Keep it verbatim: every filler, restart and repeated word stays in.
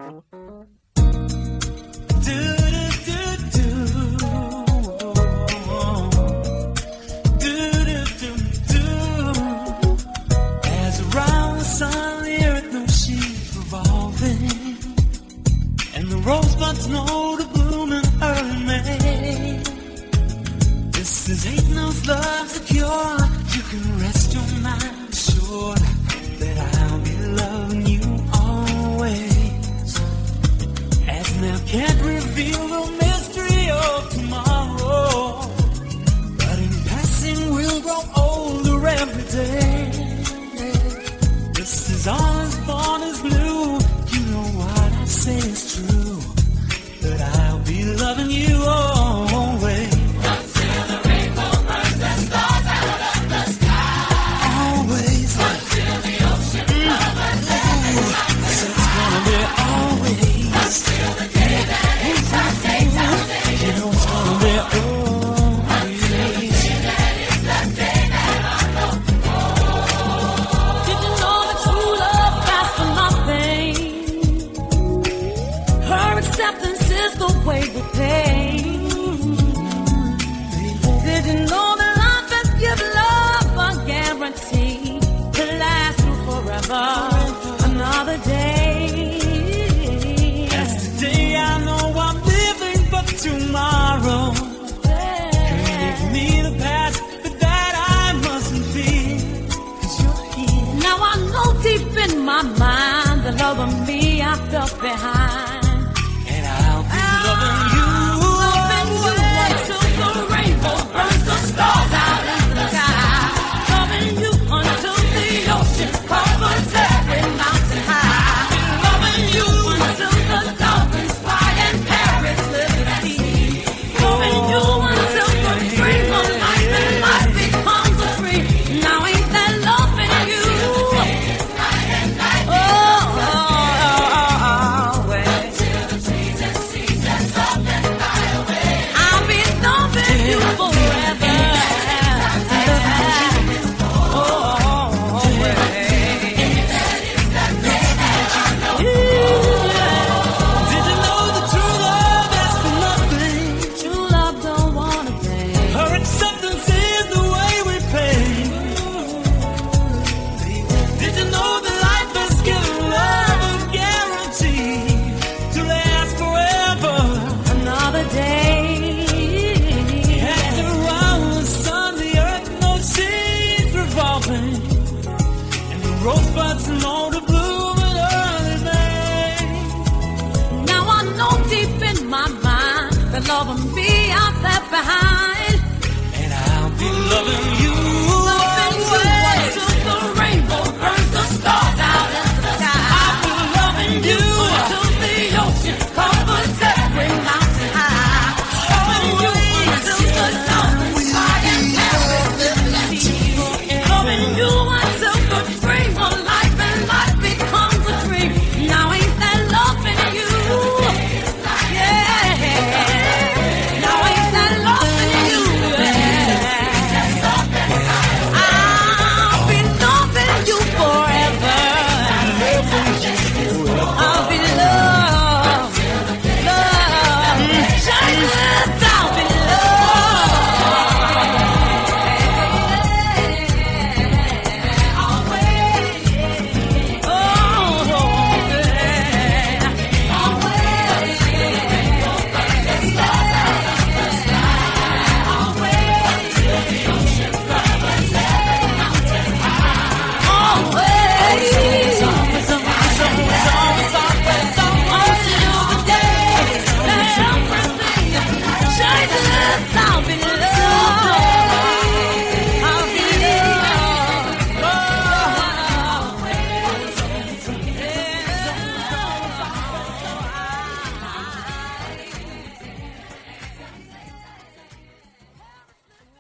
Rosebuds know to bloom in early May. This is ain't no love secure. You can rest your mind assured that I'll be loving you always. As now can't reveal the mystery of tomorrow, but in passing we'll grow older every day. This is all as born as new. You know what I say is true. That I'll be loving you always. Until the rainbow burns the stars out of the sky. Always. Until the ocean covers everything. So it's gonna be always. Until the day that it's our day, someday. You know it's gonna be always. Until the day that it's the day that I know. Did you know that true love lasts for nothing? Her acceptance the way we pay. Did you know that life has given love a guarantee to last you forever? Another day. As today I know I'm living for tomorrow. Give me the past, but that I mustn't be. 'Cause you're here. Now I know deep in my mind the love of me I felt behind. Loving you, loving you until the rainbow burns the stars out in the sky. Loving you until the ocean covers every mountain high. Loving you until the dolphins fly and Paris live at sea. Loving you until the dream of life and life becomes a free. Now ain't that loving you? Oh, oh, oh, oh, well. Rosebuds know to bloom in early May. Now I know deep in my mind the love of me I left behind, and I'll be loving you